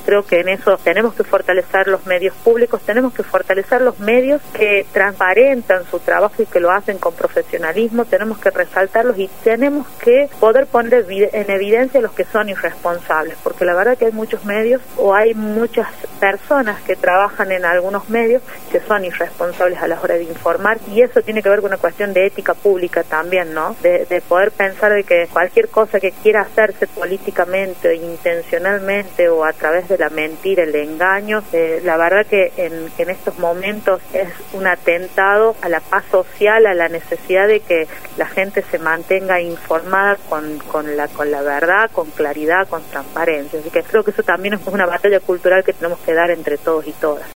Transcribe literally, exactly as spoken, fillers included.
creo que en eso tenemos que fortalecer los medios públicos, tenemos que fortalecer los medios que transparentan su trabajo y que lo hacen con profesionalismo, tenemos que resaltarlos y tenemos que poder poner en evidencia los que son irresponsables, porque la verdad que hay muchos medios o hay muchas personas que trabajan en algunos medios que son irresponsables a la hora de informar, y eso tiene que ver con una cuestión de ética pública también, ¿no? De, de poder pensar de que cualquier cosa que quiera hacerse políticamente, intencionalmente o a través de la mentira, el engaño, eh, la verdad que en, en estos momentos es un atentado a la paz social, a la necesidad de que la gente se mantenga informada con, con la con la verdad, con claridad, con transparencia. Así que creo que eso también es una batalla cultural que tenemos que dar entre todos y todas.